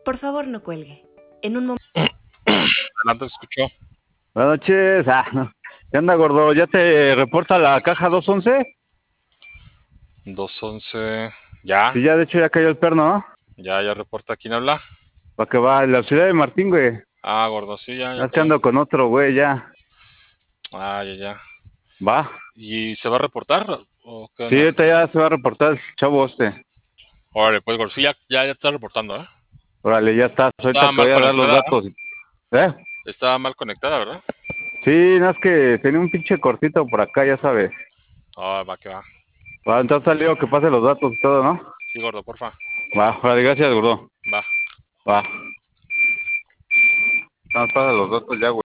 Por favor, no cuelgue. En un momento. No te escuchó. Buenas noches. No. ¿Qué onda, gordo? ¿Ya te reporta la caja 211? 211. Ya. Sí, ya de hecho ya cayó el perno, ¿no? Ya reporta. ¿Quién habla? ¿Para qué va? En la ciudad de Martín, güey. Ah, gordo, sí, ya Es que cayó. ando con otro, güey, ya. Ah, ya. ¿Va? ¿Y se va a reportar? ¿O qué Sí, onda? ahorita ya se va a reportar el chavo este. Órale, pues, gordo, sí, ya está reportando, ¿eh? Órale, ya estás. Ahorita Estaba te mal voy a dar los conectada, ¿eh? datos. ¿Eh? Estaba mal conectada, ¿verdad? Sí, no es que tenía un pinche cortito por acá, ya sabes. Ah, va que va. Va, entonces salió que pase los datos y todo, ¿no? Sí, gordo, porfa. Va, órale, gracias, gordo. Va. Va. Nada más pasa los datos ya, güey.